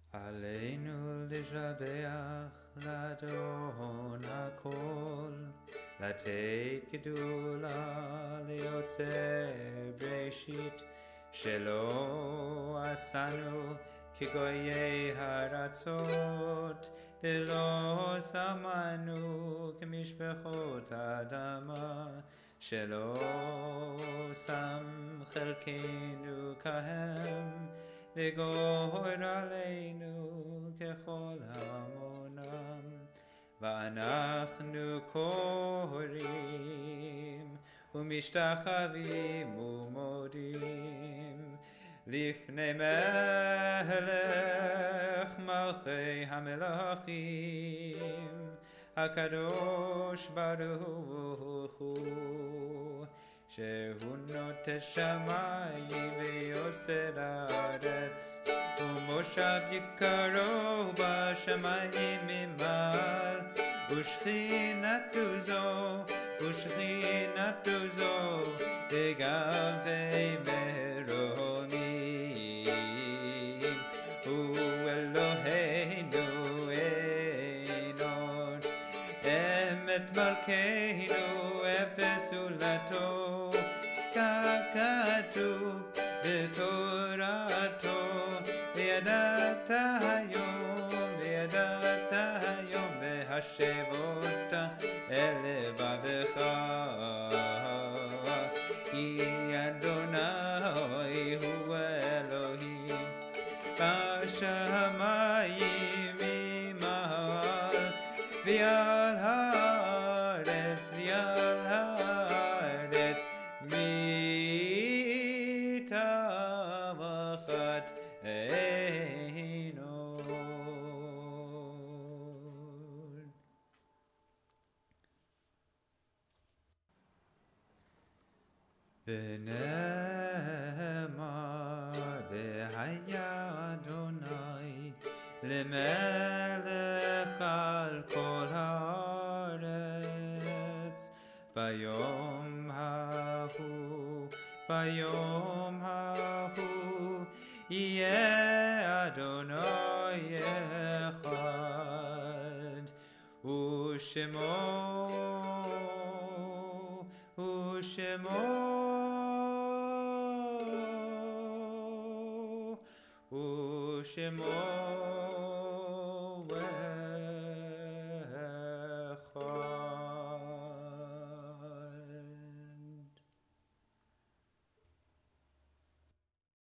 עלינו לשבח לאדון הכל, לתת גדולה ליוצר בראשית, שלא עשנו כגויי הארצות, ולא שמנו כמשפחות האדמה, שלא שם חלקנו כהם, וגור עלינו ככל המונם. ואנחנו קוראים ומשתחווים ומודים לפני מלך מלכי המלכים, הקדוש ברוך הוא, שהוא נוטה שמיים ויוסד הארץ, ומושב יקרו בשמיים ממעל, ושכינתו זו בגבי מרומים. הוא אלוהינו אינות, אמת מלכנו אפס זולתו, ככתוב בתורתו, וידעת היום בהשבות אל לבבך, כי אדוני הוא אלוהים בשמיים ממעל, ועל הארץ מתחת עינו. ונאמר והיה אדוני למלך על כל הארץ, ביום ההוא יהיה אדוני אחד, ושמו